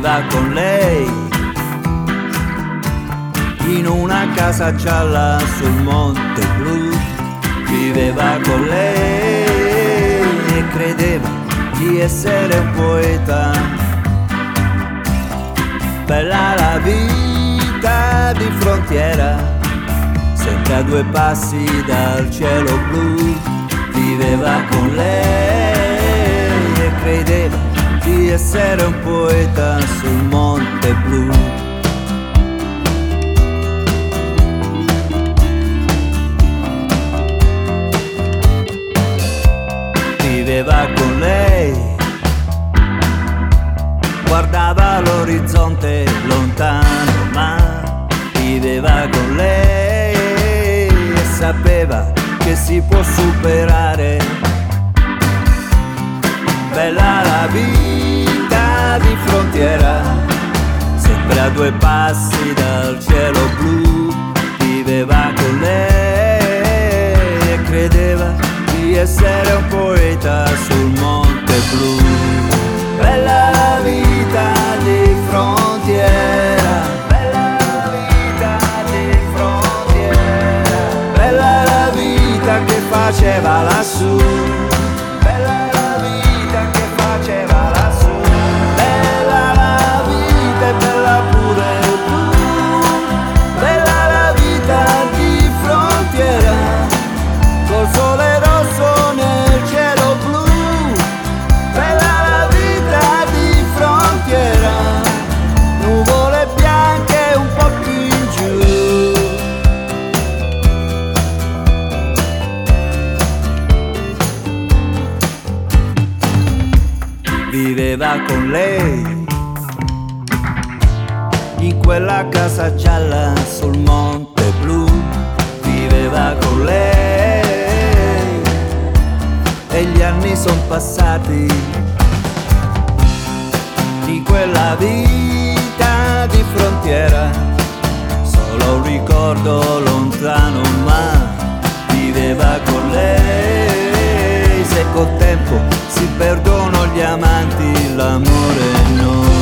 viveva con lei in una casa gialla sul Monte Blu. Viveva con lei e credeva di essere un poeta. Bella la vita di frontiera, sempre a 2 passi dal cielo blu. Viveva con lei e credeva di essere un poeta sul Monte Blu. Viveva con lei, guardava l'orizzonte lontano, ma viveva con lei e sapeva che si può superare. Bella la vita di frontiera, sempre a 2 passi dal cielo blu. Viveva con lei e credeva di essere un poeta sul Monte Blu. Bella la vita di frontiera, bella la vita di frontiera, bella la vita che faceva lassù, bella la vita che faceva lassù, bella la vita e bella pure tu, bella la vita di frontiera, col sole rosso nel cielo blu, bella la vita di frontiera, nuvole bianche un po' più in giù. Viveva con lei in quella casa gialla sul Monte Blu. Viveva con lei e gli anni son passati di quella vita di frontiera, solo un ricordo lontano, ma viveva con lei. Se col tempo si perdono gli amanti, l'amore no.